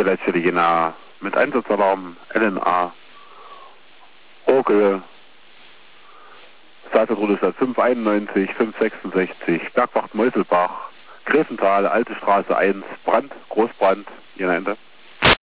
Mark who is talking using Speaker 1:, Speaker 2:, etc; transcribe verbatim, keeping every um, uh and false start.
Speaker 1: Hier letzte Jena mit Einsatzalarm L N A Orgel Sattelrudestadt fünf einundneunzig, fünf sechsundsechzig, Bergwacht Meuselbach, Gräfental, Alte Straße eins, Brand, Großbrand, Jena Ende.